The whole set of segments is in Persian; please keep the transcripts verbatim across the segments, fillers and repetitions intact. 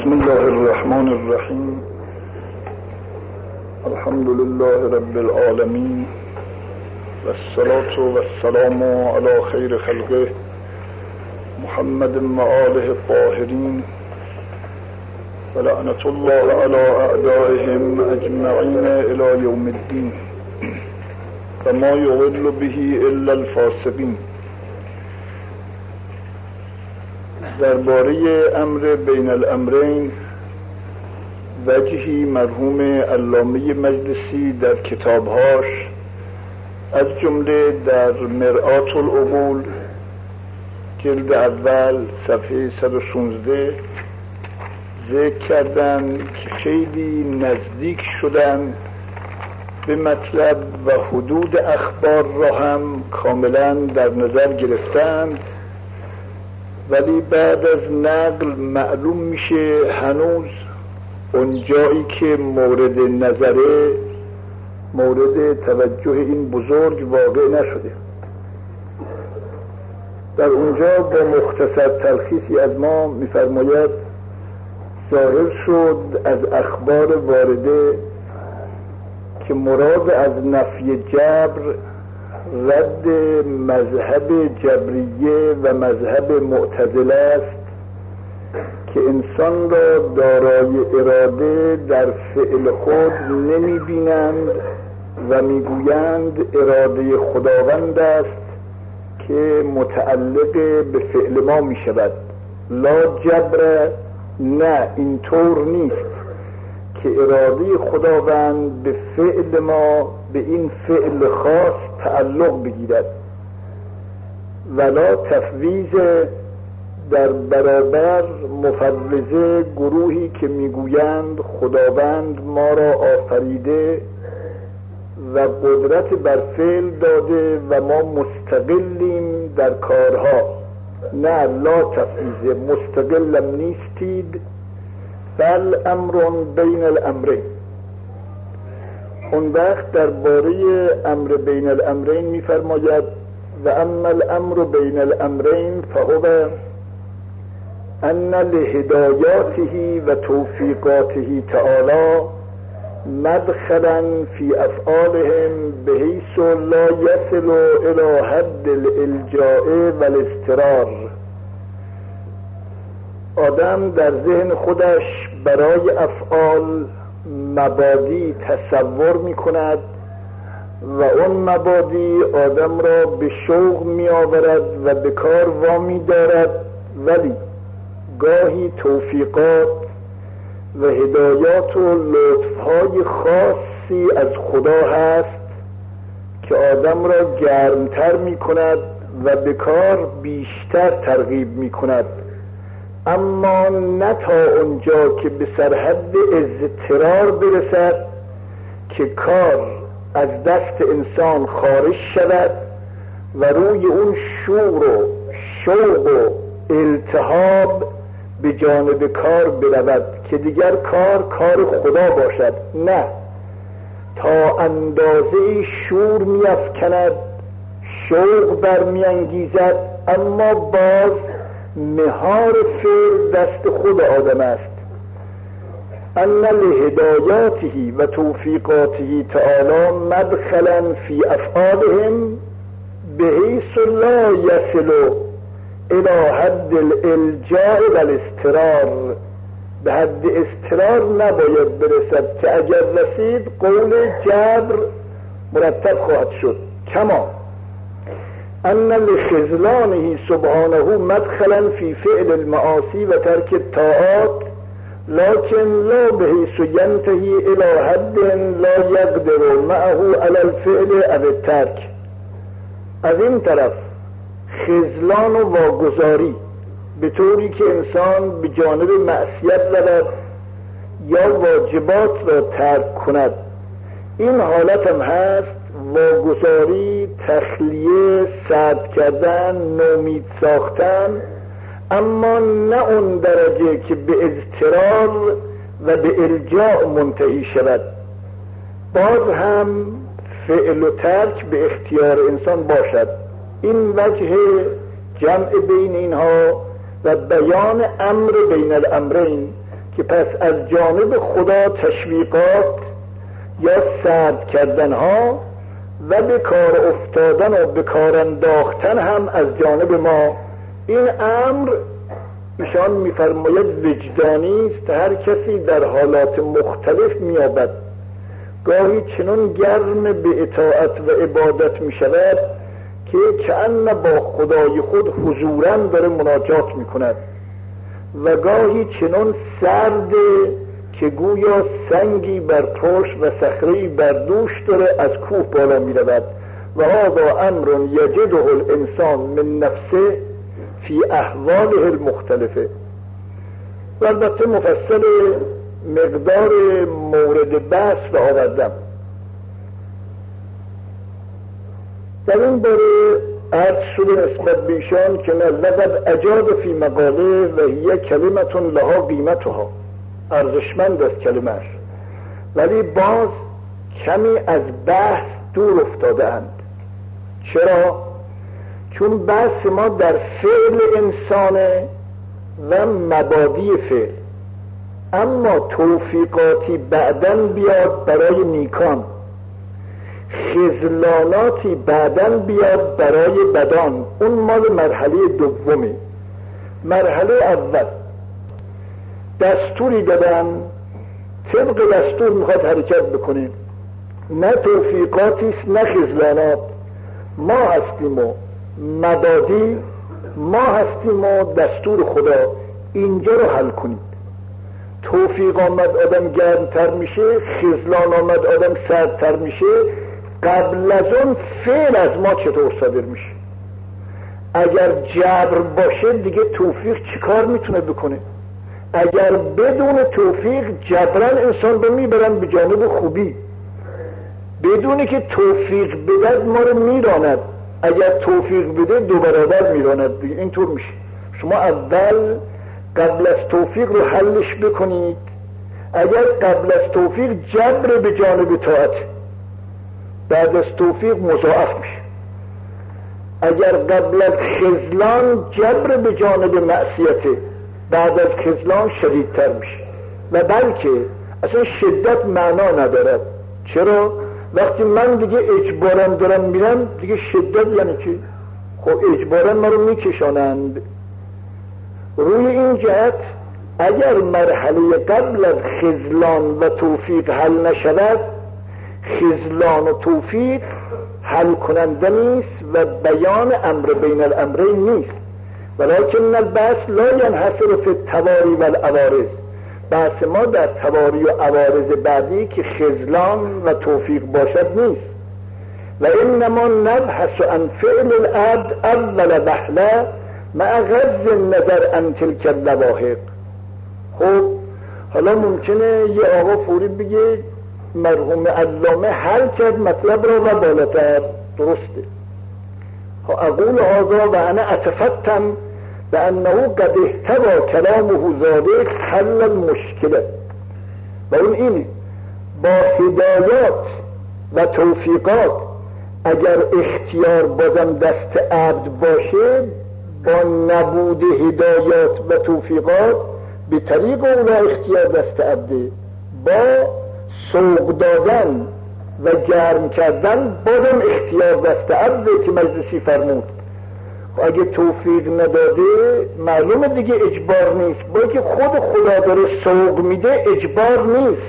بسم الله الرحمن الرحیم. الحمد لله رب العالمین والصلاة والسلام علی خیر خلقه محمد و آله الطاهرین و لعنة الله علی اعدائهم اجمعین الی یوم الدین و ما یضل به الا الفاسقین. درباره امر بین الامرین وجهی مرحوم علامه مجلسی در کتابهاش از جمله در مرآت العقول جلد اول صفحه صد و شانزده ذکر کردن که خیلی نزدیک شدن به مطلب و حدود اخبار را هم کاملا در نظر گرفتند، ولی بعد از نقل معلوم میشه هنوز اون جایی که مورد نظره مورد توجه این بزرگ واقع نشده. در اونجا با مختصر تلخیصی از ما میفرماید ظاهر شد از اخبار وارده که مراد از نفی جبر رد مذهب جبریه و مذهب معتزله است که انسان را دارای اراده در فعل خود نمی بینند و می گویند اراده خداوند است که متعلق به فعل ما می شود. لا جبر، نه اینطور نیست که اراده خداوند به فعل ما به این فعل خاص تعلق بگیرد، ولا تفویض در برابر مفوضه گروهی که میگویند خداوند ما را آفریده و قدرت بر فعل داده و ما مستقلیم در کارها. نه، لا تفویض، مستقلم نیستید، بل امر بین الامرین. اون وقت درباره امر بین الامرین میفرماید و اما الامر بین الامرین فهو ان لهدایاته و توفیقاته تعالی مدخلا فی افعالهم بحیث لا یصل الى حد الالجاء و الاضطرار. آدم در ذهن خودش برای افعال مبادی تصور می کند و اون مبادی آدم را به شوق می آورد و به کار وامی دارد، ولی گاهی توفیقات و هدایات و لطفهای خاصی از خدا هست که آدم را گرمتر می کند و به کار بیشتر ترغیب می کند، اما نه تا اونجا که به سرحد اضطرار برسد که کار از دست انسان خارج شود و روی اون شور و شوق و التهاب به جانب کار برود که دیگر کار کار خدا باشد. نه، تا اندازه شور می‌افکند، شوق برمی‌انگیزد، اما باز مهار فعل دست خود آدم است. ان لهدایاته و توفیقاته تعالی مدخلا فی افعالهم بحیث لا یصل الى حد الالجاء و الاضطرار. به حد اضطرار نباید برسد که اگر رسید قول جبر مرتب خواهد شد. کما ان لخذلانه سبحانه مدخلا فی فعل المعاصی و ترک الطاعات لكن لا بحيث ينتهي الى حد لا يقدر معه على الفعل او الترك. از این طرف خذلان و واگذاری به طوری که انسان به جانب معصیت رود یا واجبات را ترک کند، این حالت هم هست. واگذاری، تخلیه، سرد کردن، نومید ساختن، اما نه اون درجه که به اضطرار و به الجاء منتهی شود. باز هم فعل و ترک به اختیار انسان باشد. این وجه جمع بین اینها و بیان امر بین الامرین که پس از جانب خدا تشویقات یا سرد کردن ها و به کار افتادن و به کار انداختن هم از جانب ما. این امر ایشان میفرماید وجدانی است، هر کسی در حالات مختلف میابد. گاهی چنان گرم به اطاعت و عبادت میشود که کأن با خدای خود حضوراً داره مناجات میکند و گاهی چنان سرد که گویا سنگی بر پشت و صخره‌ای بر دوش داره از کوه بالا میرود. و هذا امر یجده الانسان من نفسه فی احواله المختلفه. و البته مفصل مقدار مورد بحث را آوردم. در این باره عرض شده نسبت به ایشان که لقد اجاد فی مقاله و هی کلمتون لها قیمتها، ارزشمند است کلمش، ولی باز کمی از بحث دور افتاده اند. چرا؟ چون بحث ما در فعل انسانه و مبادی فعل، اما توفیقاتی بعداً بیاد برای نیکان، خذلاناتی بعداً بیاد برای بدان، اون مال مرحله دومی. مرحله اول دستوری دادن، طبق دستور میخواد حرکت بکنیم، نه توفیقاتی است نه خذلانات. ما هستیم و مبادی، ما هستیم و دستور خدا، اینجا رو حل کنید. توفیق آمد آدم گرمتر میشه، خذلان آمد آدم سردتر میشه، قبل از اون فعل از ما چطور صادر میشه؟ اگر جبر باشه دیگه توفیق چیکار میتونه بکنه؟ اگر بدون توفیق جبران انسان رو میبرن به جانب خوبی، بدونی که توفیق بدد ما رو میراند، اگر توفیق بده دو برابر میراند دیگه. اینطور میشه. شما اول قبل از توفیق رو حلش بکنید. اگر قبل از توفیق جبر به جانب طاعت، بعد از توفیق مضاعف میشه. اگر قبل از خذلان جبر به جانب معصیت، بعد از خذلان شدیدتر میشه. و بلکه اصلا شدت معنا ندارد. چرا؟ وقتی من دیگه اجبارم دارم میرم دیگه شدت یعنی چی؟ خب اجبارم ما رو میکشانند. روی این جهت اگر مرحله قبل از خذلان و توفیق حل نشود، خذلان و توفیق حل کننده نیست و بیان امر بین الامرین نیست. ولکن البحث لا ینحصر فی التواری و العوارض. بحث ما در تواری و عوارض بعدی که خذلان و توفیق باشد نیست. و انما نبحث عن فعل العبد اول بحله مع غض النظر عن تلک اللواحق. خب حالا ممکنه یه آقا فوری بگه مرحوم علامه حل کرد مطلب را و بالاتر، درسته. اقول هذا و انا اتفتن بانه قد احتوى كلامه ذلك حل المشکله. و اون اینه با هدایات و توفیقات اگر اختیار بازم دست عبد باشه، با نبود هدایات و توفیقات به طریق اونا اختیار دست عبده، با سوق دادن و گرم کردن بازم اختیار دست عبده که مجلسی فرمود. اگه توفیق نداده معلومه دیگه اجبار نیست، با که خود خدا داره سوق میده اجبار نیست.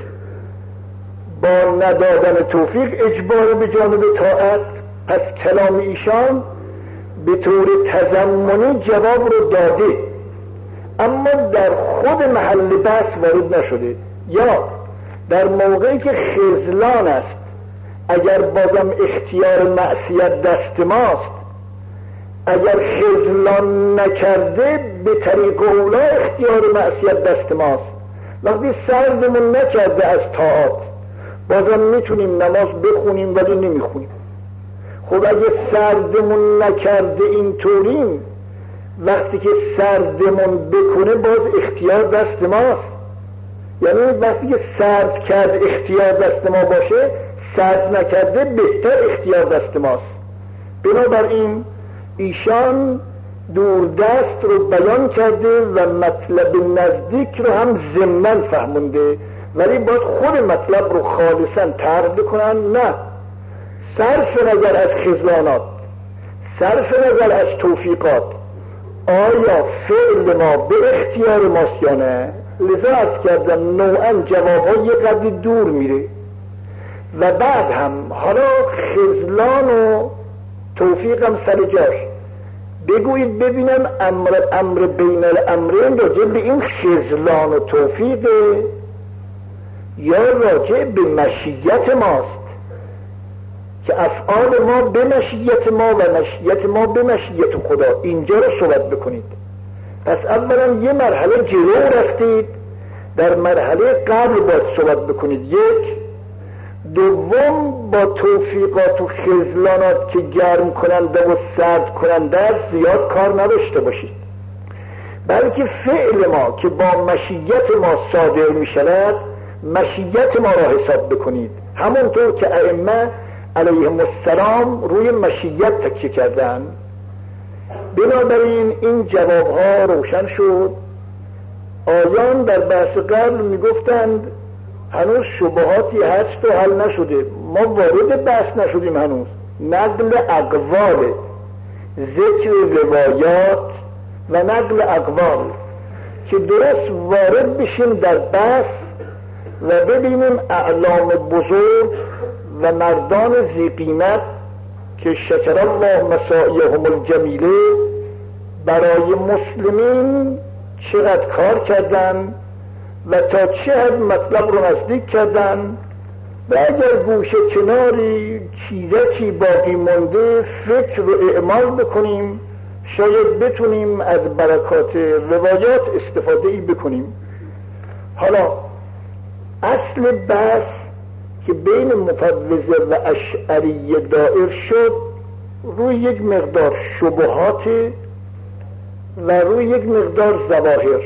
با ندادن توفیق اجبار به جانب طاعت. پس کلام ایشان به طور تضمنی جواب رو داده، اما در خود محل بحث وارد نشده. یا در موقعی که خذلان است، اگر بازم اختیار معصیت دست ماست، اگر خذلان نکرده به طریق اولا اختیار معصیت دست ماست. وقتی سردمون نکرده از طاعات، بازم میتونیم نماز بخونیم ولی نمیخونیم. خب اگه سردمون نکرده اینطوریم، وقتی که سردمون بکنه باز اختیار دست ماست. یعنی وقتی که سرد کرد اختیار دست ما باشه، سرد نکرده بهتر اختیار دست ماست. بنابراین ایشان دوردست رو بیان کرده و مطلب نزدیک رو هم ضمناً فهمونده، ولی باید خود مطلب رو خالصاً طرح بکنن. نه، صرف نظر از خذلانات، صرف نظر از توفیقات، آیا فعل ما به اختیار ماست یا نه؟ لذا عرض کردم نوعاً جوابها یه قدری دور میره و بعد هم حالا خذلان و توفیق هم سر جاش. بگویید ببینم امر امر بین الامرین راجع به این خذلان و توفیق یا راجع به مشیت ماست که افعال ما به مشیت ما و مشیت ما به مشیت خدا. اینجا رو صحبت بکنید. پس اولا یه مرحله جلو رفتید، در مرحله قبل باید صحبت بکنید. یک، دوم با توفیقات و خذلانات که گرم کننده و سرد کننده زیاد کار نداشته باشید، بلکه فعل ما که با مشیت ما صادر می شود مشیت ما را حساب بکنید، همونطور که ائمه علیهم السلام روی مشیت تکیه کردن. بنابراین این جوابها روشن شد. آیان در بحث قبل می گفتند هنوز شبهاتی هست و حل نشده. ما وارد بحث نشدیم هنوز. نقل اقوال، ذکر روایات و نقل اقوال که درست وارد بشیم در بحث و ببینیم اعلام بزرگ و مردان ذی قیمت که شکر الله مساعیهم الجمیله برای مسلمین چقدر کار کردن و تا چه حد مطلب رو نزدیک کردن و اگر گوشه کناری چیزی باقی مونده فکر و اعمال بکنیم شاید بتونیم از برکات روایات استفاده ای بکنیم. حالا اصل بحث که بین مفوضه و اشعریه دائر شد روی یک مقدار شبهات و روی یک مقدار ظواهر.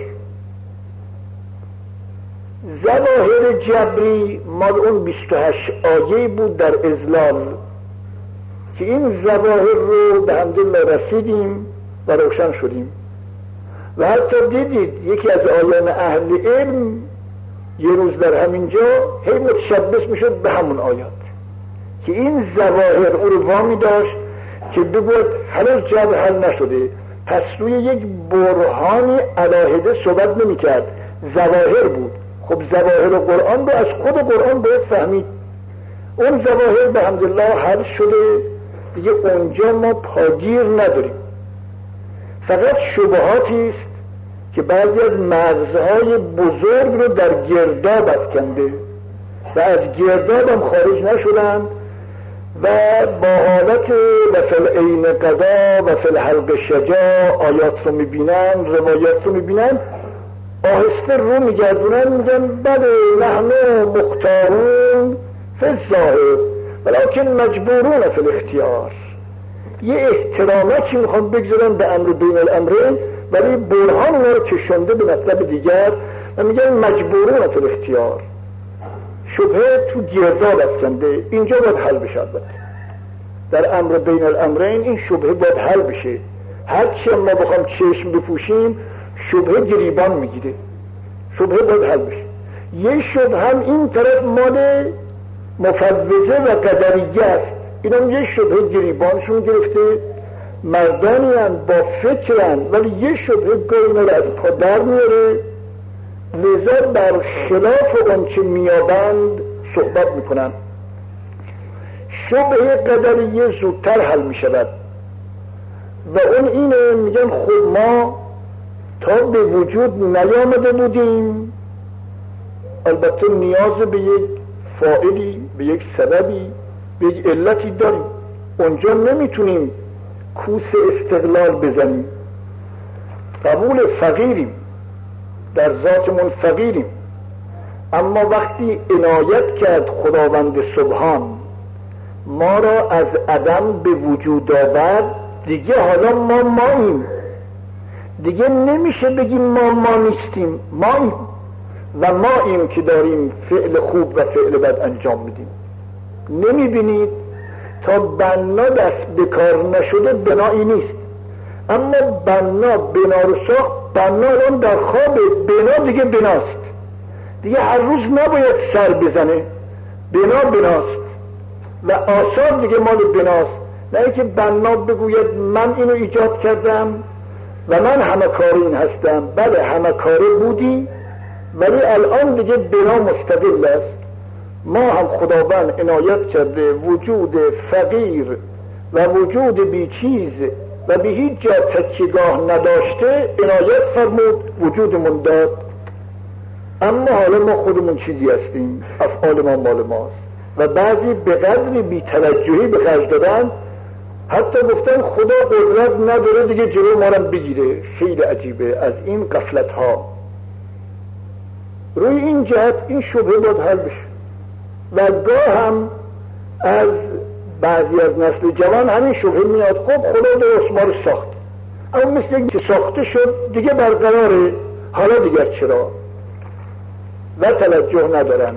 ظواهر جبری مال اون بیست و هشت آیه بود در اذلال که این ظواهر رو به حمدالله رسیدیم و روشن شدیم و حتی دیدید یکی از آیان اهل علم یه روز در همینجا هی متشبث میشد به همون آیات که این ظواهر او رو وامی داشت که بگوید هنوز جبر حل نشده، پس روی یک برهانی علاهده صحبت نمی کرد، ظواهر بود. خب ظواهر قرآن رو از خود قرآن باید فهمید. اون ظواهر به حمدالله حل شده دیگه، اونجا ما پاگیر نداریم. فقط شبهاتی است که بعضی از مغزهای بزرگ رو در گرداب افکنده و از گرداب هم خارج نشدن و با حالت و فل عین قضا و فل حلق شجا آیات رو میبینن، روایات رو میبینن، آهسته رو میگردونن، میگن بله نحن مختارون فی الظاهر ولکن مجبورون فی الاختیار. یه احتراماتی میخوان بگذارن به امر بین الامرین ولی برهان اونا رو کشنده به مطلب دیگر و میگن مجبورون فی الاختیار. شبهه تو گرداب افکنده، اینجا باید حل بشه. در امر بین الامرین این شبهه باید حل بشه. هرچی ما بخوام چشم بپوشیم شبهه گریبان میگیره، شبهه باید حل بشه. یه شبهه هم این طرف مال مفوضه و قدریه است، این هم یه شبهه گریبانشون گرفته، مردانی هم با فکرن ولی یه شبهه گوینه رو از پا در میاره، لذا بر خلاف اون که میابند صحبت میکنن. شبهه قدریه زودتر حل میشود و اون اینه، میگن خب ما تا به وجود نیامده بودیم، البته نیاز به یک فاعلی، به یک سببی، به یک علتی داریم، اونجا نمیتونیم کوس استقلال بزنیم. قبول فقیریم، در ذاتمون فقیریم، اما وقتی عنایت کرد خداوند سبحان ما را از عدم به وجود آورد، دیگه حالا ما ماییم، دیگه نمیشه بگیم ما ما نیستیم، ماییم و ماییم که داریم فعل خوب و فعل بد انجام میدیم. نمیبینید تا بنا دست به کار نشده بنایی نیست. اما بنا بنا رو ساخت، بنا الان در خواب، بنا دیگه بناست، دیگه هر روز نباید سر بزنه، بنا بناست و آثار دیگه مال بناست. نه اینکه بنا بگوید من اینو ایجاد کردم و من همه کار این هستم. بله همه کاره بودی، ولی الان دیگه بنا مستقل است. ما هم خداوند عنایت کرده وجود فقیر و وجود بیچیز و به هیچ جا تکیهگاه نداشته عنایت فرمود، وجودمون داد. اما حالا ما خودمون چیزی هستیم، افعال ما مال ماست و بعضی به قدری بی‌توجهی به خرج دادن، حتی گفتن خدا قدرت نداره دیگه جلو ما رو بگیره. خیلی عجیبه از این غفلت ها. روی این جهت این شبهه باید حل بشه و گاه هم از بعضی از نسل جوان همین شبهه میاد، خب خدا درست ما رو ساخت، اما مثل اینکه ساخته شد دیگه برقراره، حالا دیگر چرا؟ و توجه ندارن.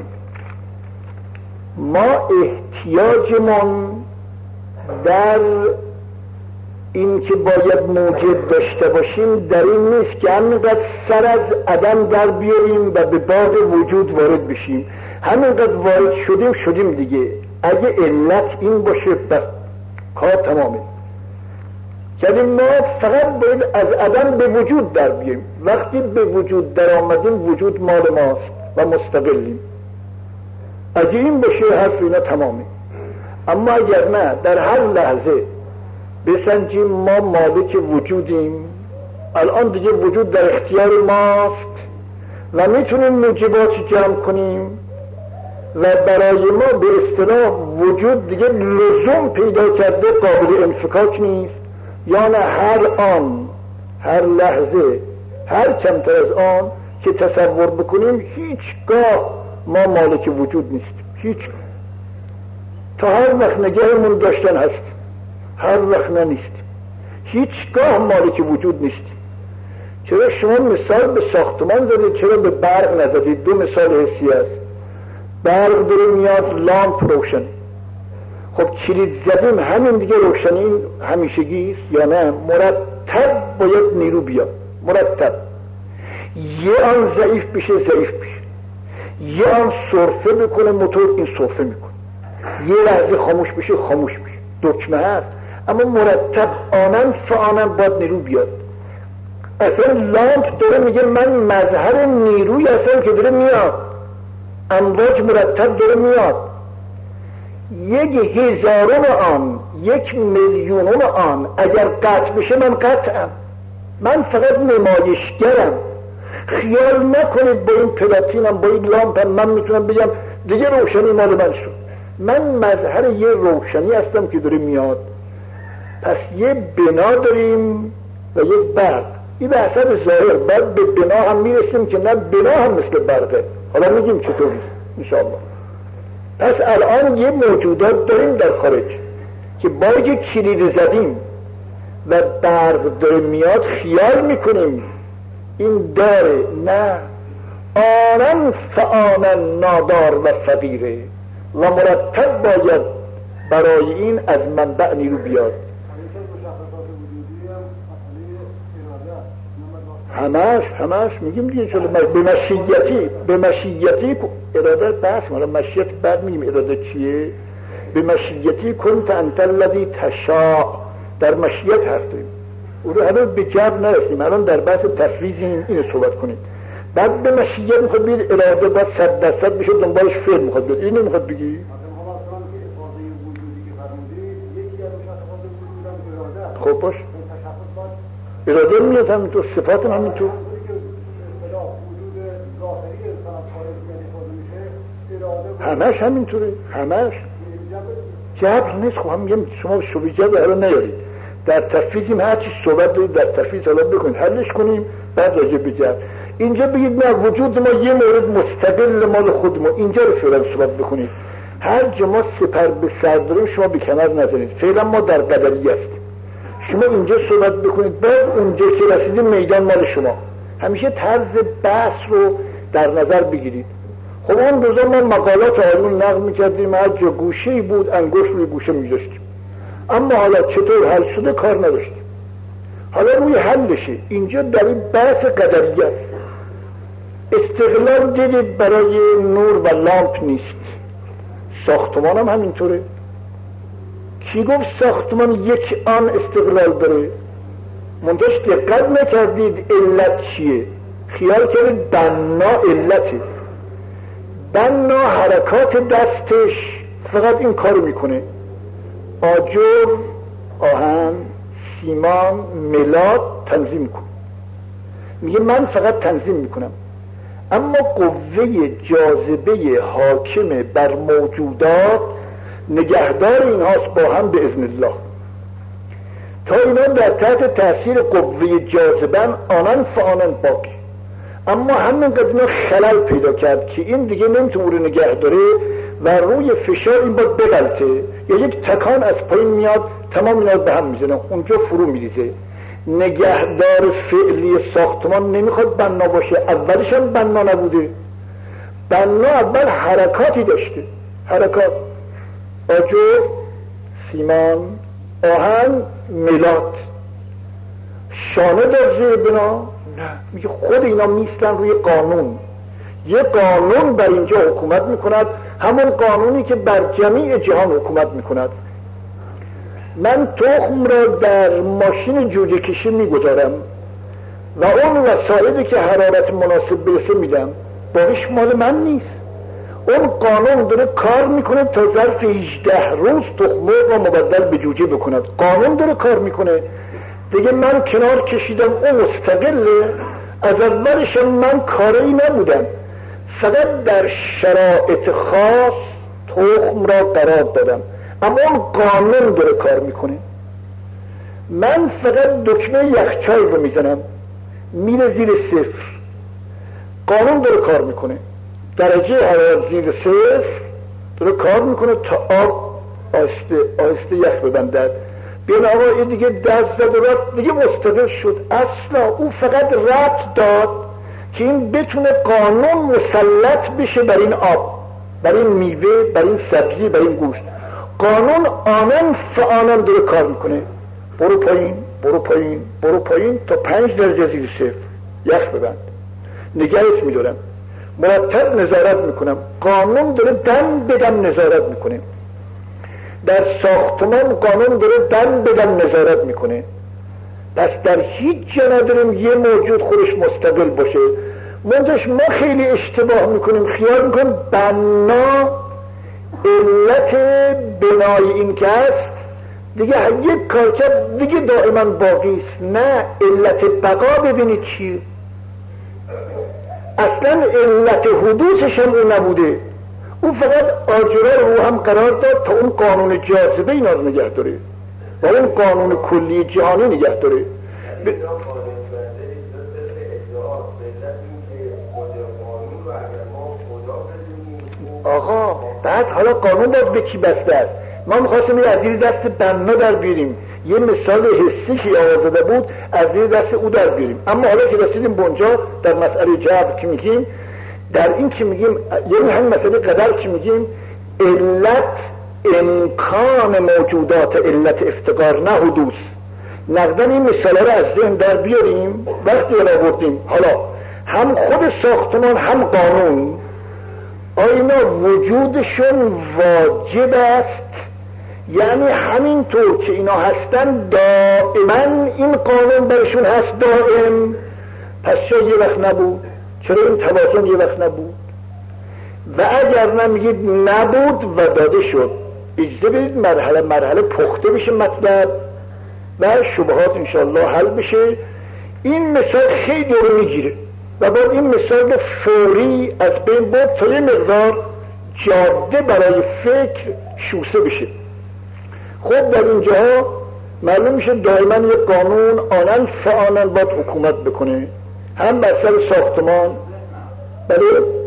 ما احتیاجمون در این که باید موجب داشته باشیم در این نیست که همینقدر سر از عدم در بیاریم و به باغ وجود وارد بشیم. همینقدر وارد شدیم شدیم دیگه. اگه علت این باشه بس کار تمامه. یعنی ما فقط باید از عدم به وجود در بیاریم. وقتی به وجود در آمدیم وجود مال ماست و مستقلیم. اگه این باشه حرف اینا تمامه. اما اگر نه در هر لحظه بسنجیم ما مالک وجودیم، الان دیگه وجود در اختیار ماست و میتونیم موجبات جمع کنیم و برای ما به اصطلاح وجود دیگه لزوم پیدا کرده قابل انفکاک نیست. یعنی هر آن، هر لحظه، هر کمتر از آن که تصور بکنیم هیچگاه ما مالک وجود نیستیم. هیچ تا هر وقت نگهمون داشتن هست، هر وقت نه نیستیم. هیچگاه مالک وجود نیستیم. چرا شما مثال به ساختمان زدید، چرا به برق نزدید؟ دو مثال حسی است. برق داره میاد، لامپ روشن. خب کلید زدیم همین دیگه روشنی همیشگی است یا نه؟ مرتب باید نیرو بیاد، مرتب. یه آن ضعیف بشه ضعیف بشه، یه آن سرفه بکنه موتور این سرفه میکنه، یه لحظه خاموش بشه خاموش بشه، دکمه هست. اما مرتب آنن فآنن باید نیرو بیاد. اصلا لامپ داره میگه من مظهر نیروی هستم که داره میاد، امواج مرتب داره میاد. یک هزارم آن، یک میلیونم آن اگر قطع بشه من قطعم، من فقط نمایشگرم. خیال نکنید با این پلاتینم با این لامپم من میتونم بگم دیگه روشنی مال من شد. من مظهر یه روشنی هستم که داره میاد. پس یه بنا داریم و یه برق. این به حسب ظاهر بعد به بنا هم میرسیم که نه بنا هم مثل برقه. حالا میگیم چطوری انشاءالله. پس الان یه موجودات داریم در خارج که با یه کلید زدیم و برق داره میاد خیال میکنیم این داره، نه. آنن فآنن نادار و فقیره و مرتب باید برای این از منبع نیرو بیاد. همش همش میگیم دیگه چلو به مشیتی به مشیتی اراده بحث مالا مشیت بعد میگیم اراده چیه. به مشیتی کنت انت الذی تشاء، در مشیت هستیم. او رو هنوز به جبر نرسیم، الان در بحث تفویض اینو صحبت کنیم. بعد به مشیت میخواد بید اراده باید صد درصد بشه، دنبالش فعل میخواد بید. اینو میخواد بگی خب باش اراده میاد همینطور، صفات هم همینطور. همش همینطوره، همش جبر نیست. خب هم میگم شما شبه جبر حالا نیارید. در تفویضیم هر چی صحبت دارید در تفویض حالا بکنید حلش کنیم بعد راجع به جبر. اینجا بگید نه وجود ما یه مورد مستقل مال خود ما، اینجا رو فعلا صحبت بکنید. هر جا ما سپر به سر داریم شما به کنار نذارید. فعلا ما در قدری هستیم، شما اینجا صحبت بکنید بعد اونجا که رسیدیم میدان مال شما. همیشه طرز بحث رو در نظر بگیرید. خب اون روزا ما مقالات آیون نقل میکردیم، هر جا گوشه‌ای بود انگشت روی گوشه میذاشتیم. اما حالا چطور حل شده کار نداشتیم. حالا روی حلشه. اینجا در این بحث قدریه است. استقلال دیدید برای نور و لامپ نیست، ساختمان هم همینطوره. کی گفت ساختمان یک آن استقلال داره؟ منتش دقت نکردید علت چیه؟ خیال کردید بنا علته. بنا حرکات دستش فقط این کارو میکنه. آجر، آهن، سیمان، ملاد تنظیم کن. میگه من فقط تنظیم میکنم، اما قوه جاذبه حاکم بر موجودات نگهدار اینهاست با هم به اذن الله. تا اینا در تحت تاثیر قوه جاذبه آنان فآنان باقی، اما همین قد اینا خلل پیدا کرد که این دیگه نمیتونه او رو نگه داره و روی فشار این باید بغلطه یا یک تکان از پایین میاد، تمام اینا به هم میزنه، اونجا فرو میریزه. نگهدار فعلی ساختمان نمیخواد بنا باشه، اولش هم بنا نبوده. بنا اول حرکاتی داشته، حرکات، آجر، سیمان، آهن، ملاد. شانه در زیر بنا نه، میگه خود اینا میستن روی قانون. یه قانون بر اینجا حکومت میکند، همون قانونی که بر جمیع جهان حکومت میکند. من تخم را در ماشین جوجه کشی میگذارم و اون وسایلی که حرارت مناسب برسه میدم، باقیش مال من نیست. اون قانون داره کار میکنه تا ظرف هجده روز تخمه را مبدل به جوجه بکند. قانون داره کار میکنه دیگه. من کنار کشیدم، اون مستقله. از اولش من کاری نبودم، فقط در شرایط خاص تخم را قرار دادم، اما اون قانون داره کار میکنه. من فقط دکمه یخچال رو میزنم، میره زیر صفر. قانون داره کار میکنه، درجه حرارت زیر صفر داره کار میکنه تا آب آهسته آهسته یخ ببندد. بیان آقا این دیگه دست زد و رفت، دیگه مستقل شد. اصلا او فقط ربط داد که این بتونه قانون مسلط بشه بر این آب، بر این میوه، بر این سبزی، بر این گوشت. قانون آنن فآنن داره کار میکنه. برو پایین، برو پایین، برو پایین تا پنج درجه زیر صفر یخ ببند. نگهش میدارم، مرتب نظارت میکنم. قانون داره دم بدم نظارت میکنه. در ساختمان قانون داره دم بدم نظارت میکنه. پس در هیچ جا نداریم یه موجود خودش مستقل باشه. منتش ما خیلی اشتباه میکنیم، خیال میکنیم بنا علت بنای این که هست دیگه یک کار کرد دیگه دائما باقی است. نه، علت بقا ببینید چیه. اصلا علت حدوثش هم اون نبوده، اون فقط آجره رو هم قرار داد تا اون قانون جاذبه اینا رو نگه داره و اون قانون کلی جهانی نگه داره. ب... آقا بعد حالا قانون باید به کی بسته است؟ ما میخواستیم از زیر دست بنا در بیاریم، یه مثال حسی که آوازده بود از زیر دست او در بیاریم. اما حالا که رسیدیم بونجا در مسئله جبر که میگیم، در این که میگیم یعنی همین مسئله قدر که میگیم علت امکان موجودات، علت افتقار نه حدوث. نقدن این مثاله رو از ذهن در بیاریم. وقتی را بردیم حالا هم خود ساختمان هم قانون آینا وجودشون واجب است، یعنی همینطور که اینا هستن دائما این قانون برشون هست دائم. پس چرا یه وقت نبود؟ چرا این توازن یه وقت نبود؟ و اگر نمیگید نبود و داده شد، اجازه بدید مرحله مرحله پخته بشه مطلب و شبهات انشاءالله حل بشه. این مثال خیلی رو میگیره و باید این مثال فوری از بین برد تا یه مقدار جاده برای فکر شوسه بشه. خب در اینجاها معلوم میشه دائما یک قانون آنن فآنن باید حکومت بکنه، هم مسئله ساختمان. بله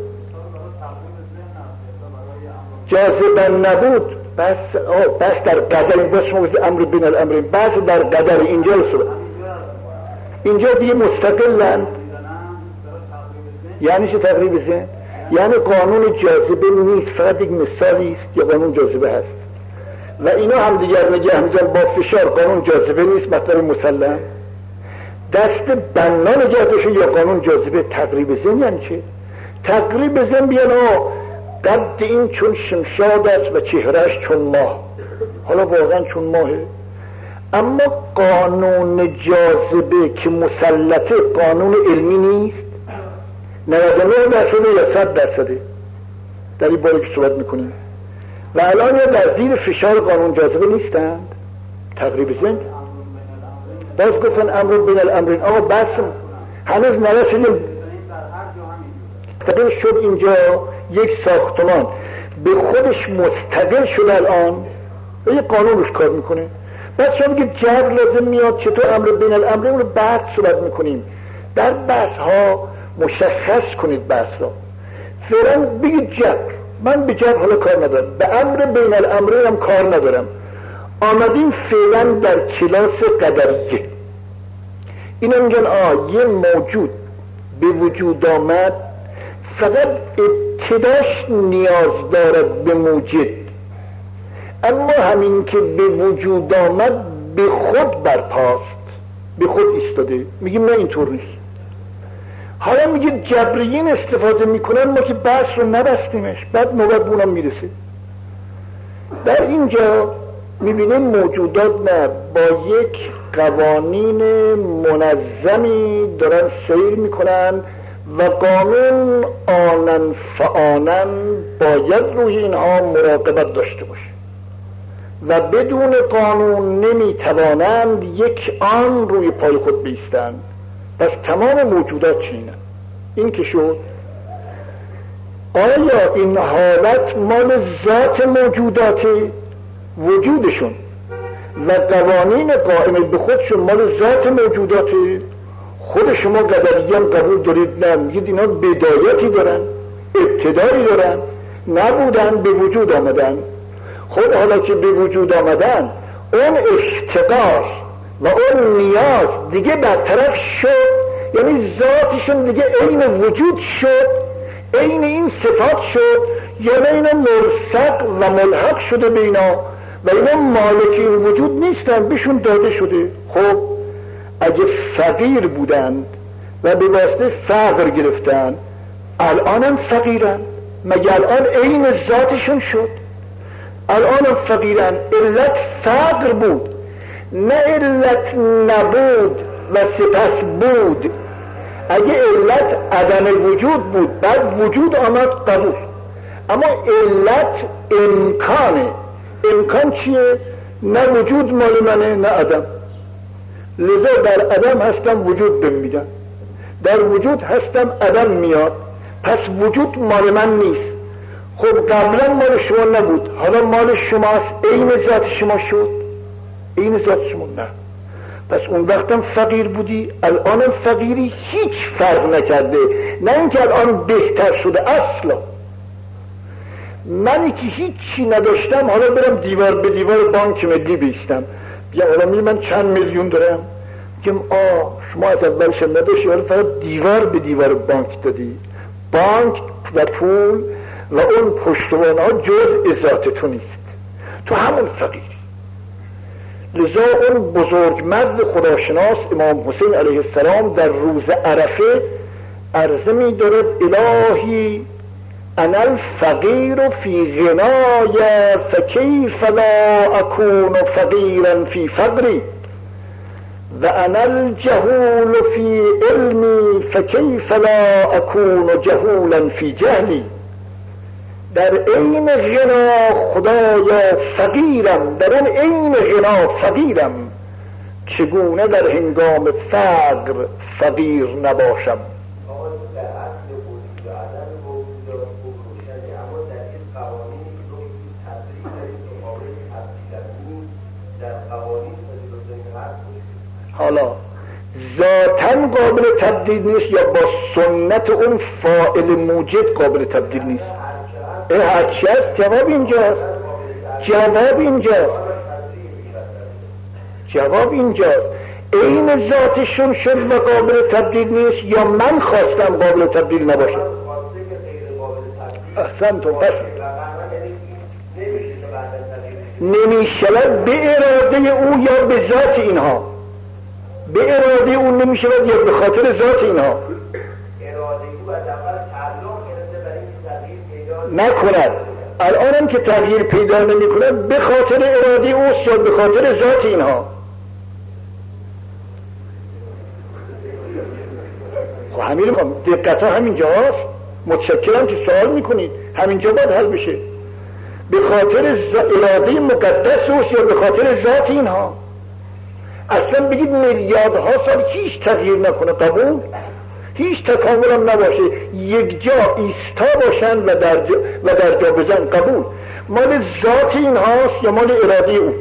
جاذبه نبود بس بس در قدر این بس موضوع امر بین الامر بس در قدر اینجا رسول. اینجا دیگه مستقلند. یعنی چه تقریب ذهن؟ یعنی قانون جاذبه نیست، فقط یک مثالی است یا قانون جاذبه هست و اینا هم دیگر نگه میدن با فشار. قانون جاذبه نیست، مطلب مسلم. دست بنا نگه داشته یا قانون جاذبه. تقریب ذهن یعنی چه؟ تقریب ذهن بیان قد این چون شمشاد است و چهرهش چون ماه. حالا واقعا چون ماهه، اما قانون جاذبه که مسلطه قانون علمی نیست. نود و نه درصد یا صد درصده در این باره که صحبت میکنیم و الان یا در زیر فشار قانون جاذبه نیستند. تقریب ذهن باز گفتن امر بین الامرین. آقا بس هنوز نرسیدیم. مستقل شد اینجا یک ساختمان به خودش مستقل شد الان و یک قانون روش کار میکنه. بعد شما میگه جبر لازم میاد چطور امر بین الامرین رو بعد صحبت میکنیم. در بحث ها مشخص کنید بحث را. فعلا بگید جبر، من به جبر حالا کار ندارم، به امر بین الامرین هم کار ندارم. آمدیم فعلا در کلاس قدریه. اینا میگن آه یه موجود به وجود آمد فقط ابتداش نیاز دارد به موجد، اما همین که به وجود آمد به خود برپاست، به خود ایستاده. میگیم نه اینطور نیست. حالا میگه جبریین استفاده میکنن، ما که بحث رو نبستیمش، بعد نوبت بونم میرسه. در اینجا میبینیم موجودات نه با یک قوانین منظمی دارن سیر میکنن و قانون آنن فآنن باید روی اینها مراقبت داشته باشه و بدون قانون نمیتوانند یک آن روی پای خود بیستند. پس تمام موجودات چینن. این که شد. آیا این حالت مال ذات موجودات وجودشون و قوانین قائم به خودشون مال ذات موجودات؟ خود شما قدریه هم قبول دارید؟ نه، میگید اینا بدایتی دارن، ابتدایی دارن، نبودن به وجود آمدن. خود حالا که به وجود آمدن اون افتقار و اون نیاز دیگه برطرف شد، یعنی ذاتشون دیگه عین وجود شد، عین این صفات شد، یعنی اینا مرسق و ملحق شده به اینا و اینا مالک این وجود نیستن، بهشون داده شده. خب اگه فقیر بودند و به واسطه فقر گرفتن، الانم فقیرن، مگه الان عین ذاتشون شد؟ الانم فقیرن. علت فقر بود، نه علت نبود و سپس بود. اگه علت عدم وجود بود بعد وجود آمد قبول، اما علت امکانه. امکان چیه؟ نه وجود مال منه نه عدم، لذا در عدم هستم وجود بهم میدن، در وجود هستم عدم میاد، پس وجود مال من نیست. خب قبلا مال شما نبود، حالا مال شماست، عین ذات شما شد. عین ذات شما نه، پس اون وقتم فقیر بودی، الانم فقیری، هیچ فرق نکرده. نه اینکه الان بهتر شده، اصلا. منی که هیچی نداشتم حالا برم دیوار به دیوار بانک ملی بیستم، بیا حالا می من چند میلیون دارم، بگم آه شما از اولش نداشتی، حالا فقط دیوار به دیوار بانک دادی. بانک و پول و اون پشتوانه ها جز ذات تو نیست، تو همون فقیری. لذا اون بزرگ مرد خداشناس امام حسین علیه السلام در روز عرفه عرضه می دارد الهی انا الفقیر فی غنای فکیف لا اکون فقیرا فی فقری و انا الجهول فی علمی فکیف لا اکون جهولا فی جهلی. در عین غنا خدایا فقیرم، در اون عین غنا فقیرم، چگونه در هنگام فقر فقیر نباشم. حالا ذاتاً قابل تبدیل نیست یا با سنت اون فاعل موجد قابل تبدیل نیست؟ هرچی هست جواب اینجاست. جواب اینجاست. جواب اینجاست. عین ذاتشون شد و قابل تبدیل نیست یا من خواستم قابل تبدیل نباشه؟ احسنتون. پس نمیشود به اراده او یا به ذات اینها، به اراده اون نمیشه یا به خاطر ذات اینها اراده او از اول تعلق گرفته برای اینکه تغییر پیدا نکند. الانم که تغییر پیدا نمی کند به خاطر اراده اوست یا به خاطر ذات اینها؟ خب همین رو دقت ها همینجا هست. متشکرم که سوال میکنید، همینجا باید حل بشه. به خاطر اراده مقدس اوست یا به خاطر ذات اینها؟ اصلا بگید میلیاردها سال هیچ تغییر نکنه قبول، هیچ تکامل هم نباشه، یک جا ایستا باشن و در جا, و در جا بزن قبول. مال ذات این هاست یا مال اراده او؟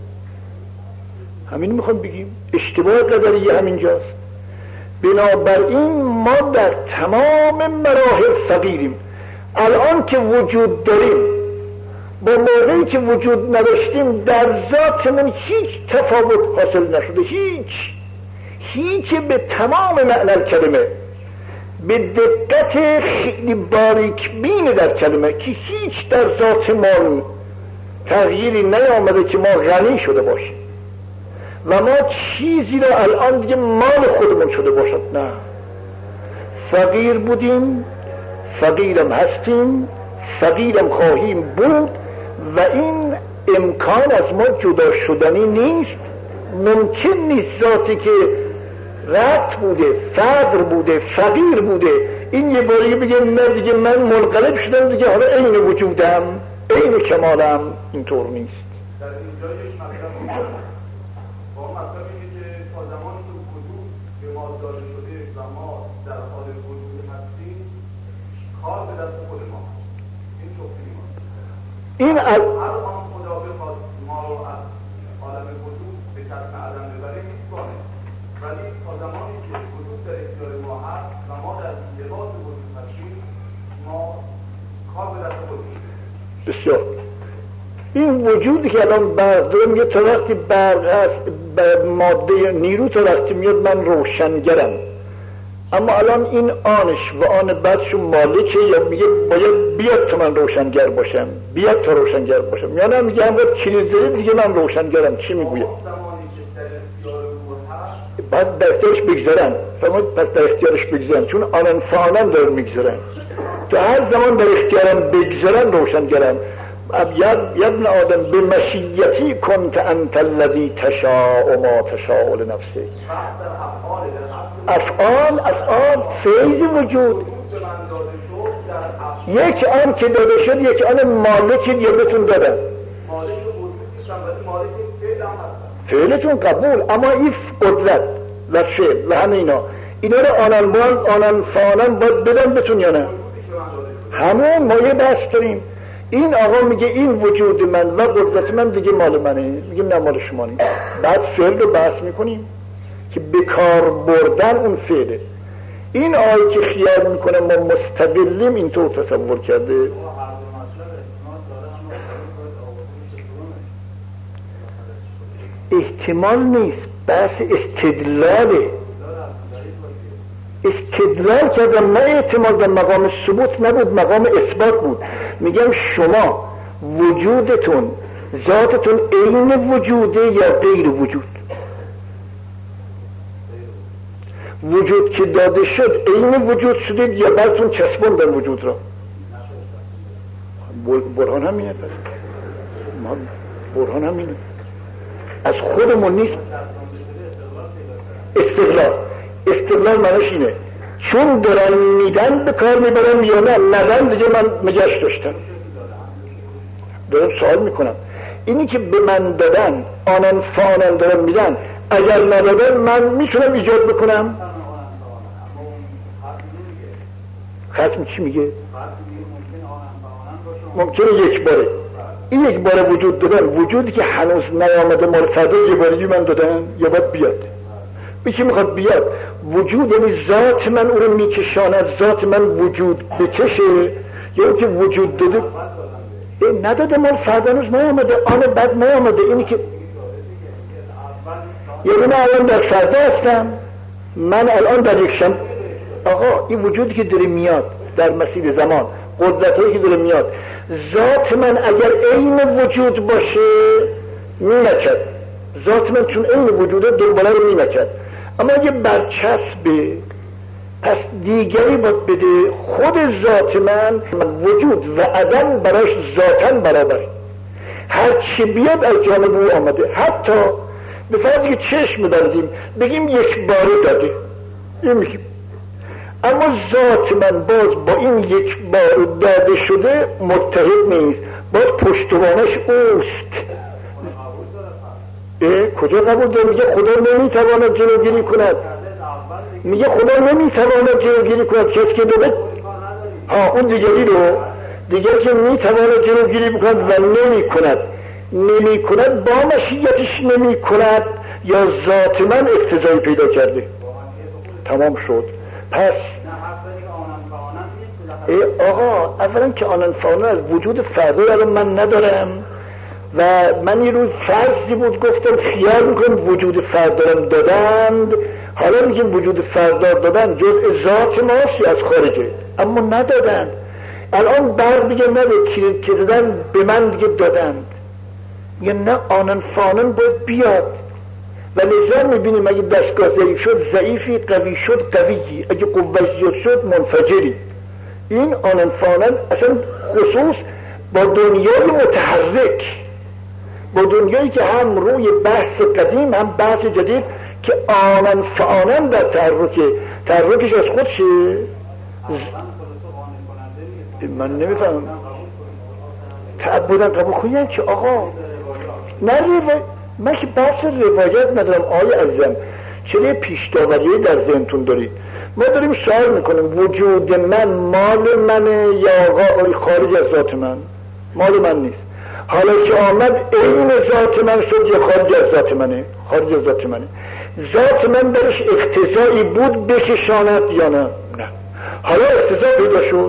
همین میخوام بگیم. اشتباه قدریه همینجاست. بنابراین ما در تمام مراحل فقیریم. الان که وجود داریم با موقعی که وجود نداشتیم در ذاتمون هیچ تفاوت حاصل نشده، هیچ هیچ به تمام معنی کلمه، به دقت خیلی باریک بین در کلمه که هیچ در ذات ما تغییری نیامده که ما غنی شده باشیم و ما چیزی را الان دیگه مال خودمون شده باشد. نه، فقیر بودیم، فقیرم هستیم، فقیرم خواهیم بود و این امکان از ما جدا شدنی نیست. ممکن نیست ذاتی که رد بوده، فقر بوده، فقیر بوده این یه باری بگه نه دیگه من منقلب شدم دیگه حالا عین وجودم، عین کمالم. اینطور نیست. در اینجا یک مطلب با مطلب اینه که تا زمانی که وجود به ما داده شده و ما در حال وجود هستیم کار به دست خود ما این توفیق ما این هر آن خدا بخواد ما رو از عالم وجود به کسب عدم ببره میتوانه، ولی تا زمانی که وجود در اختیار ما هست و ما در لباس وجود هستیم ما کار به دست خود میگیریم. بسیار این وجودی که الان برق داره میگه تا وقتی برق هست ماده نیرو تا وقتی میاد من روشنگرم، اما الان این آنش و آن بعدشون مالکه یا میگه باید بیاد تا من روشنگر باشم، بیاد تا روشنگر باشم، یا نه میگه هم باید کلیزه دیگه من روشنگرم. چی میگوید؟ پس در اختیارش بگذارن، پس در اختیارش بگذارن چون آنن فانن دارن میگذارن. تو هر زمان در اختیارم بگذارن روشنگرم. یا ابن آدم به مشیتی کنت انت الذی تشاء ما تشاء لنفسک. افعال افعال فیض وجود، یک آن که داده شد یک آن مالک یا بهتون دادن فعلتون قبول، اما این قدرت و فعل و همه اینا اینا رو آنان بان آنان فانان باید بدن بهتون یا نه؟ همون ما یه بحث داریم. این آقا میگه این وجود من و قدرت من دیگه مال منه، میگیم نه مال شما نیست. بعد فعل رو بحث میکنیم که به کار بردن اون فعله. این آیه که خیال میکنه ما مستقلیم اینطور تصور کرده. احتمال نیست، بحث استدلاله. استدلال کردم، نه احتمال. در مقام ثبوت نبود، مقام اثبات بود. میگم شما وجودتون ذاتتون عین وجوده یا غیر وجود؟ وجود که داده شد عین وجود شدید یا براتون چسبوندن وجود را؟ برهان همینه. پس ما برهان همینه، از خودمون نیست. استقلال استقلال معنیش اینه چون دارن میدن به کار میبرن یا نه ندن دیگه من نگشت داشتم. دارم سوال میکنم اینی که به من دادن آنان فانان دارن میدن، اگر ندادن من میتونم ایجاد بکنم؟ خصم چی میگه؟ ممکنه یک باره این یک باره وجود دادن، وجودی که هنوز نیامده مال فردا یه باره من دادن یا باید بیاد؟ به چی میخواد بیاد؟ وجود یعنی ذات من او رو میکشاند، ذات من وجود بکشه یا که وجود داده نداده مال فردا هنوز نیامده، آن بعد نیامده. اینی که یعنی من الان در فردا هستم، من الان در یک شم. آقا این وجودی که داره میاد در مسیر زمان، قدرتایی که داره میاد، ذات من اگر عین وجود باشه میمکد، ذات من چون عین وجوده دنباله رو میمکد. اما اگه برچسبه پس دیگری باید بده. خود ذات من وجود و عدم براش ذاتن برابر، هر چی بیاد از جانب او آمده. حتی به فرضی که چشم ببندیم بگیم یک باره داده، این میگیم، اما ذات من باز با این یک بار داده شده متحد نیست، باز پشتوانش اوست. اه کجا قبول داره؟ میگه خدا نمیتواند جلوگیری کند، میگه خدا نمیتواند جلوگیری کند. کسی که داده ها اون دیگری رو دیگری که میتواند جلوگیری بکند و نمی کند، نمی کند با مشیتش نمی کند یا ذات من اقتضایی پیدا کرده. تمام شد. پس ای آقا اولا که آنان فانان از وجود فردا الان من ندارم و من یه روز فرضی بود گفتم خیال میکنم وجود فردا دادند، حالا میگیم وجود فردا دادن جزء ذات ماست یا از خارجه، اما ندادند. الان بر بگه نده که زدن به من دیگه دادند، میگه نه آنان فانان باید بیاد و لذا میبینیم اگه دستگاه ضعیف شد ضعیفی، قوی شد قویی، اگه قوت زیاد شد منفجری. این آنان فانان اصلا خصوص با دنیای متحرک، با دنیایی که هم روی بحث قدیم هم بحث جدید که آنان فانان در تحرکه، تحرکش از خودشه. من نمیفهمم تعبدن قبول کنیم که آقا نه روایت، من که بحث روایت ندارم. آیه عزیزم چرا پیش داوری در ذهنتون دارید؟ ما داریم سوال میکنیم وجود من مال منه یا آقا خارج از ذات من؟ مال من نیست. حالا که آمد این ذات من شد یا خارج از ذات منه؟ خارج از ذات منه. ذات من درش اقتضایی بود بکشاند یا نه؟ نه. حالا اقتضا پیدا شد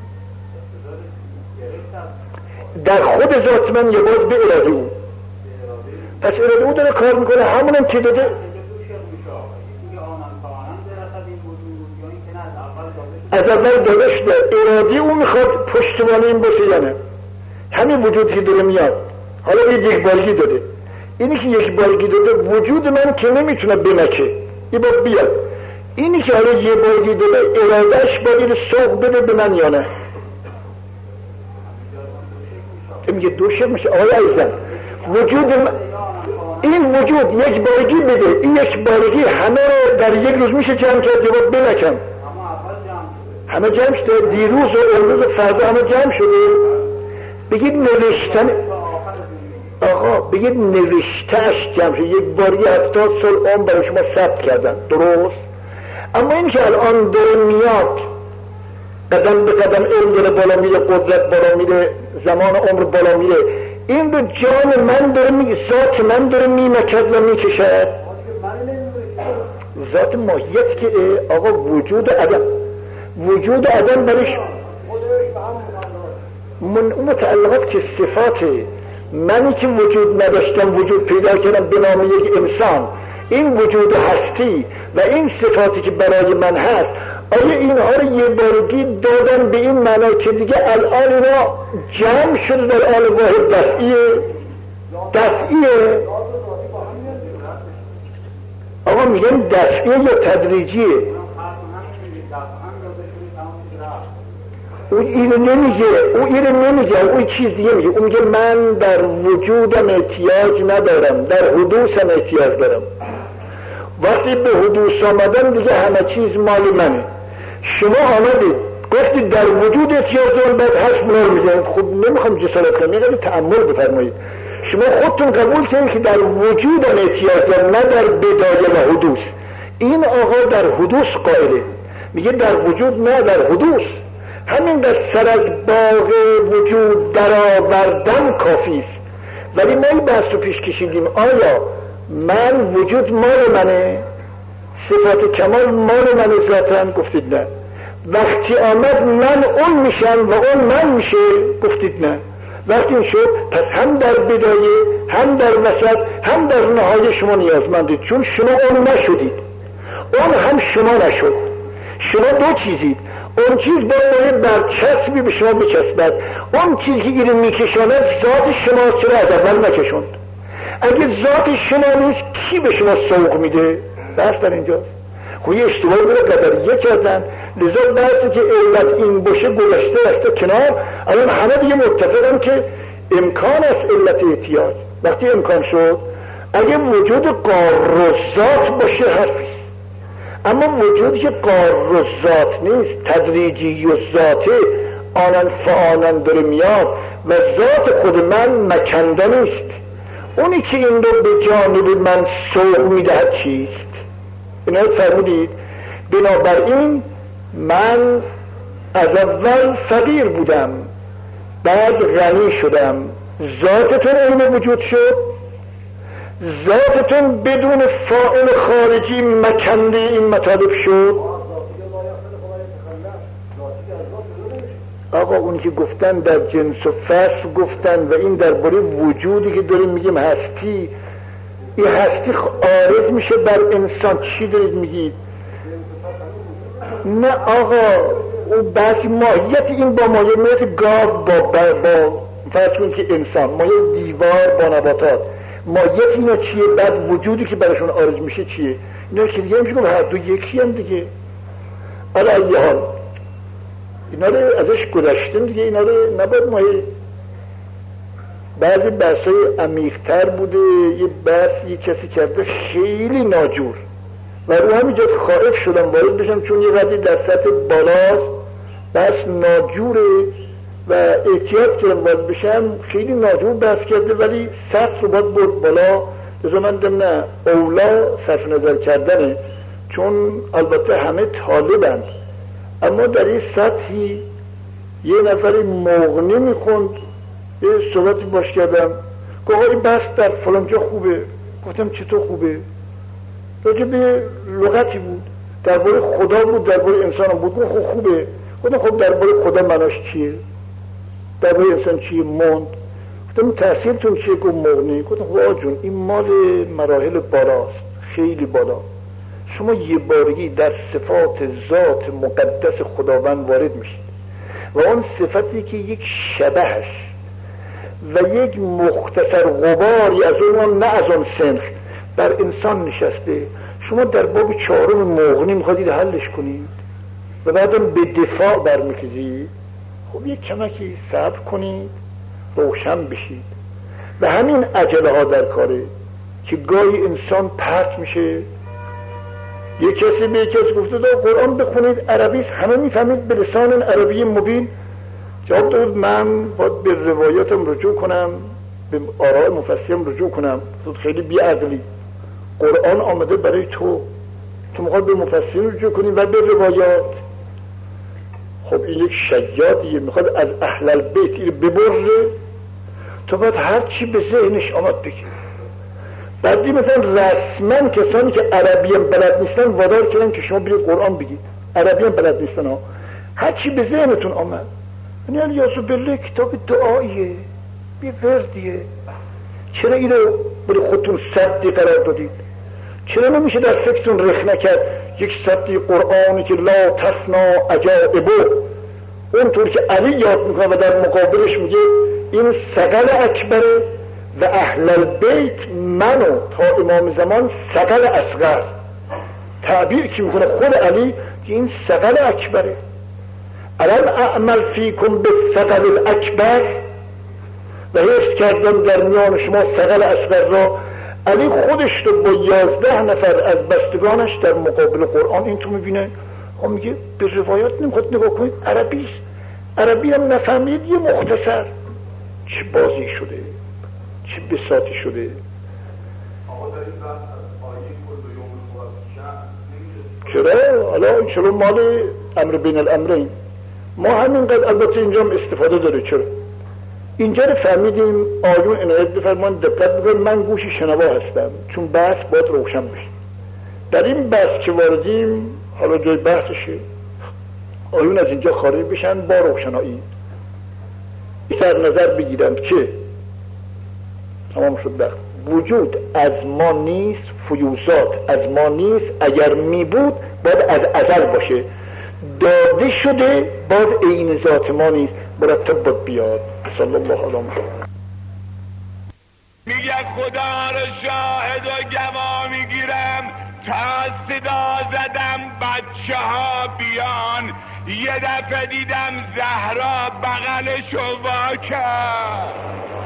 در خود ذات من یه باز به اراده او، پس اراده او داره کار میکنه. همونم که داده از اول داده شده، اراده او میخواد پشتوانه این باشه یا نه. همین وجودی که داره میاد حالا به یک بارگی داده، اینی که یک بارگی داده وجود من که نمیتونه بمکه، این باید بیاد. اینی که حالا یه بارگی داده ارادهش باید سوق بده به من یا نه. میگه دو شک میشه. آقای عزیزم وجود من این وجود یک بارگی بده، این یک بارگی همه رو در یک روز میشه جمع کرد یا باید بمکم؟ همه جمع شده، دیروز و امروز و فردا همه جمع شده. بگید نوشتن آقا بگید نوشتهش جمع شده، یک باری هفتاد سال عمر برای شما ثبت کردن، درست؟ اما این که الان داره میاد قدم به قدم علم داره بالا میره، قدرت بالا میره، زمان عمر بالا میره، این رو جان من داره می ذات من داره میمکد و میکشد. ذات ماهیت که آقا وجود عدم، وجود عدم برش من اون متعلقات که صفاته. منی که وجود نداشتم وجود پیدا کردم به نام یک انسان، این وجود هستی و این صفاتی که برای من هست، آیا اینها رو یه بارگی دادن به این معنی که دیگه الان اینا جمع شده در آن واحد دفعیه؟ دفعیه آقا میگن دفعیه یا تدریجیه؟ اون اینو نمیگه، اون اینو نمیگه، اون چیز دیگه میگه. اون میگه من در وجودم احتیاج ندارم، در حدوثم احتیاج دارم. وقتی به حدوث آمدن دیگه همه چیز مال منه. شما آمدید گفتید در وجود احتیاج دارم، بعد هشت منار میزنید. خب نمیخوام جسارت کنم، میگم تأمل بفرمایید. شما خودتون قبول کنید که در وجودم احتیاج دارم، نه در بدایه و حدوث. این آقا در حدوث قائله، میگه در وجود نه در حدوث. همین در سر از باغ وجود در آوردن کافی است. ولی ما این بحث رو پیش کشیدیم آیا من وجود مال منه، صفات کمال مال منه ذاتن؟ گفتید نه. وقتی آمد من اون میشم و اون من میشه؟ گفتید نه. وقتی این شد پس هم در بدایه هم در وسط هم در نهایه شما نیازمندید، چون شما اون نشدید، اون هم شما نشد. شما دو چیزید، اون چیز باید برچسبی به شما بچسبد. اون چیزی که اینو میکشاند ذات شما، چرا از اول نکشوند؟ اگه ذات شما نیست کی به شما سوق میده؟ بحث در اینجاست. خب یه اشتباهی رو قدریه کردن، لذا بحثی که علت این باشه گذشته رفته کنار. الان همه دیگه متفقن که امکان است علت احتیاج. وقتی امکان شد، اگه وجود قارذات باشه حرفی، اما وجودی که قارذات نیست، تدریجی و ذاته، آنن فعالن داره میاد و ذات خود من مکنده نیست، اونی که این رو به جانب من سوق میدهد چیست؟ اینا رو فرمودید. بنابراین من از اول فقیر بودم، بعد غنی شدم، ذاتتون این وجود شد، ذاتتون بدون فاعل خارجی مکنده این مطالب شد. آقا اون که گفتن در جنس و فصل گفتن و این درباره وجودی که داریم میگیم هستی، این هستی عارض میشه بر انسان. چی دارید میگید؟ نه آقا، اون بحث ماهیت این با ماهیت گاو با با فرض کنید که انسان ماهیت دیوار با نباتات، ماهیت اینا چیه؟ بعد وجودی که براشون عارض میشه چیه؟ اینا که دیگه میشه گفت هر دو یکی هم دیگه. حالا ای حال اینا رو ازش گذشتیم دیگه، اینا رو نباید ما بعضی بحثای عمیق‌تر بوده. یه بحث یه کسی کرده خیلی ناجور و رو همینجا خائف شدم وارد بشم، چون یه قدری در سطح بالاست، بحث ناجوره و احتیاط کردم وارد بشم. خیلی ناجور بحث کرده ولی سطح رو باید برد بالا. لذا من دم نه اولا صرف نظر کردنه، چون البته همه طالبند، اما در این سطحی یه نفری مغنی میخوند، یه صحبتی باش کردم که آقا این بحث در فلانجا خوبه. گفتم چطور خوبه؟ راجع به لغتی بود، درباره خدا بود، درباره انسان بود. گفت خب خوبه. گفتم خب درباره خدا معناش چیه؟ درباره انسان چیه؟ موند. گفتم تأثیرتون چیه؟ گفت مغنی. گفتم خب آقا جون این مال مراحل بالاست، خیلی بالا. شما یه بارگی در صفات ذات مقدس خداوند وارد میشید و اون صفتی که یک شبهش و یک مختصر غباری از اون، نه از اون سنخ، بر انسان نشسته، شما در باب چهارم مغنی میخوادید حلش کنید و بعدم به دفاع برمیخیزید. خب یک کمکی صبر کنید، روشن بشید. و همین عجله ها در کاره که گاهی انسان پرت میشه. یک کسی به یک کسی گفته دا قرآن بخونید عربیست، همه میفهمید به لسان عربی مبین. جواب داد من باید به روایاتم رجوع کنم، به آراء مفسرم رجوع کنم. خیلی بی‌عقلی، قرآن آمده برای تو، تو میخواد به مفسرین رجوع کنی و به روایات. خب این یک شیادیه، میخواد از اهل البیت این ببره، تو باید هر چی به ذهنش آمد بگی. بعدی مثلا رسما کسانی که عربی هم بلد نیستن وادار کردن که شما برید قرآن بگید. عربی هم بلد نیستن ها، هر چی به ذهنتون آمد. یعنی الیاذ بالله کتاب دعاییه، یه وردیه. چرا اینو برای خودتون صدی قرار دادید؟ چرا نمیشه در فکرتون رخ نکرد یک صدی قرآنی که لا تسنا عجائبه، اونطور که علی یاد میکنه و در مقابلش میگه این ثقل اکبره و اهل البیت منو تا امام زمان ثقل اصغر. تعبیر که میکنه خود علی که این ثقل اکبره. الان اعمل فیکم به ثقل الاکبر، و حفظ کردن در میان شما ثقل اصغر را. علی خودش رو با یازده نفر از بستگانش در مقابل قرآن این تو میبینه. خب میگه به روایات نمیخواد نگاه کنید، عربیست، عربی هم نفهمید، یه مختصر. چه بازی شده، چه بساطی شده. چرا؟ حالا چرا مال امر بین الامرین ما همینقدر البته اینجا هم استفاده داره. چرا؟ اینجا رو فهمیدیم. آیون عنایت بفرمان، دقت بکنید، من گوشی شنوا هستم چون بحث باید روشن بشه. در این بحث که واردیم، حالا جای بحثشه، آیون از اینجا خارج بشن با روشنایی در نظر بگیرند که تمام شد بحث. وجود از ما نیست، فیوزات از ما نیست. اگر می بود باید از ازل باشه، داده شده، باز عین ذات ما نیست، مرتب باید بیاد. صلی الله علیه و سلم. میگه خدا رو شاهد و گواه میگیرم تا صدا زدم بچه ها بیان، یه دفعه دیدم زهرا بغلشو وا کرد.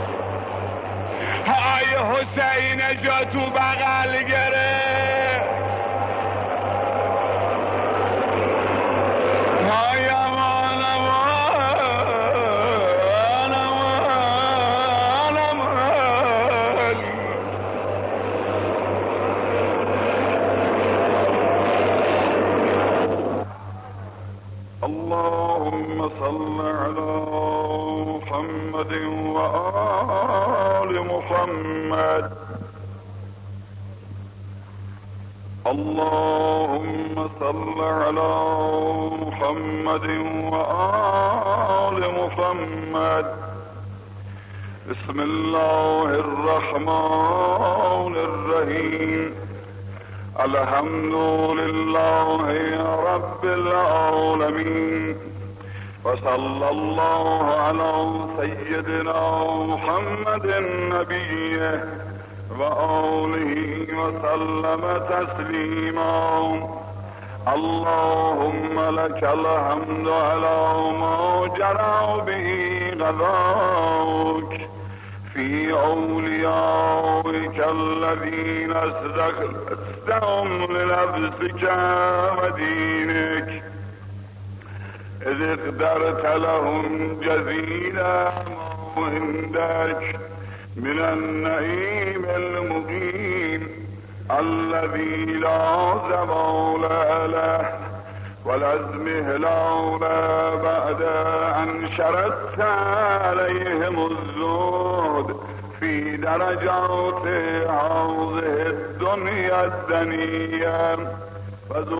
آی حسین جا تو بغل گرفت. آی امان امان امان امان. اللهم صل على محمد وآل محمد. اللهم صل على محمد وآل محمد. بسم الله الرحمن الرحيم. الحمد لله رب العالمين، وصلى الله على سيدنا محمد نبيه وآله وسلم تسليما. اللهم لك الحمد على ما جرى به قضاؤك في أوليائك الذين استخلصتهم لنفسك ودينك، إذ اقدرت لهم جزيل ما عندك من النعيم المقيم الذي لا زوال له ولا ازمهلال بعد أن شردت عليهم الزهد في درجات هذه الدنيا الدنيا.